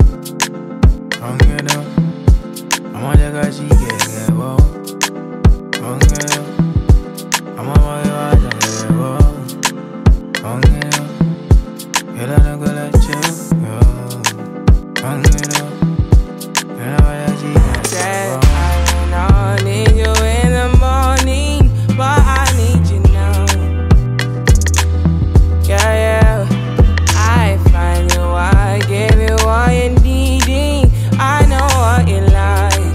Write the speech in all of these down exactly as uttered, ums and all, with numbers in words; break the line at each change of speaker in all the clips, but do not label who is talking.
엉겨도 아마자가지 개개워 엉겨도 아마마가 장개워 엉겨도 계란을 걸었죠 엉겨도 계란가야지 개개워
I need you in the morning, but I need you now. Yeah, yeah. I find you, I give you all you needing. I know what you like.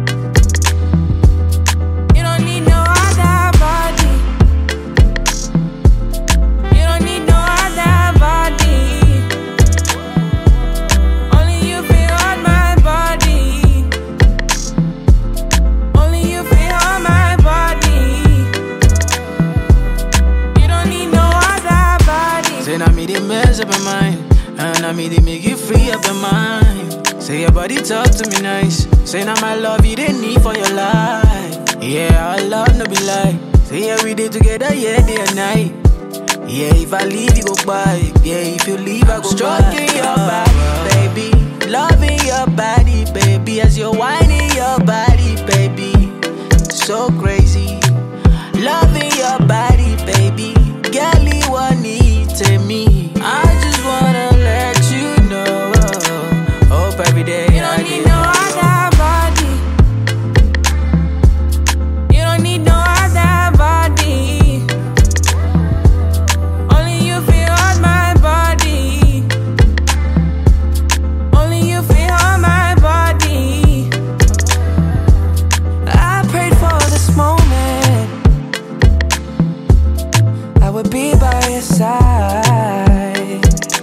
You don't need no other body. You don't need no other body. Only you feel on my body. Only you feel on my body. You don't need no other body.
Say now me they mess up your mind, and now me they make you free up your mind. Say your body talk to me nice. Say now my love you didn't need for your life. Yeah, our love no be lie. Say yeah we did together, yeah day and night. Yeah, if I leave you go by. Yeah, if you leave I go stroking by. Your body, baby, loving your body, baby, as you're whining your body, baby. So crazy, loving your body, baby. Girl, you want need to me. I just wanna let you know. Hope every day
You don't
I
need
get
no other body. You don't need no other body. Only you feel on my body. Only you feel on my body. I prayed for this moment. I would be by your side.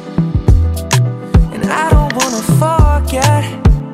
And I don't wanna forget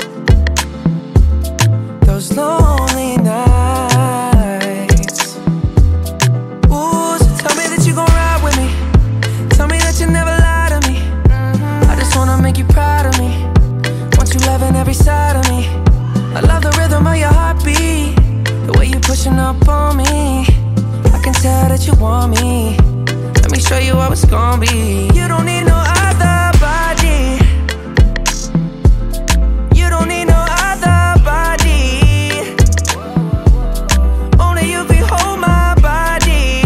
those lonely nights. Ooh, so tell me that you gon' ride with me. Tell me that you never lie to me. I just wanna make you proud of me. Want you loving every side of me. I love the rhythm of your heartbeat, the way you pushing up on me. I can tell that you want me. Let me show you how it's gon' be. You don't need no other body. You don't need no other body. Only you can hold my body.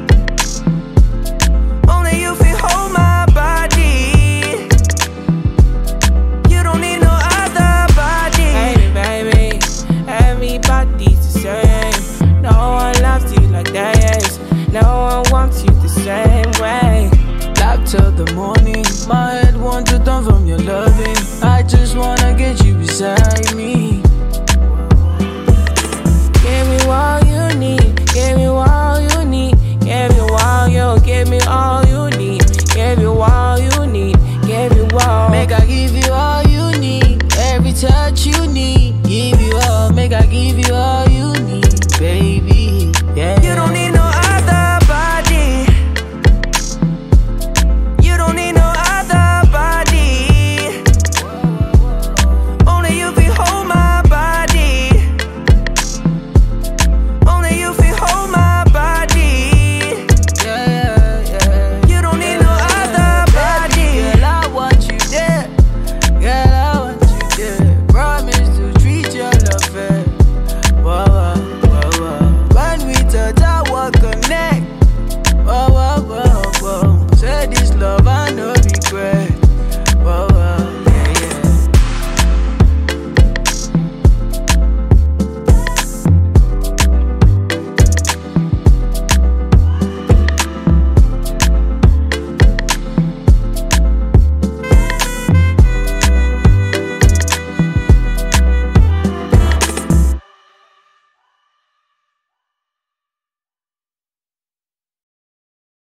Only you can hold my body. You don't need no other body. Hey baby, everybody's the same. No one loves you like that. No one wants you the same way.
Love till the morning. My head wants to turn from your loving. I just wanna get you beside me.
Give me all you need. Give me all you need. Give me all you. Give me all you need. Give you all you need. Give you all.
Make I give you all you need. Every touch you need. Give you all. Make I give you all you need, baby.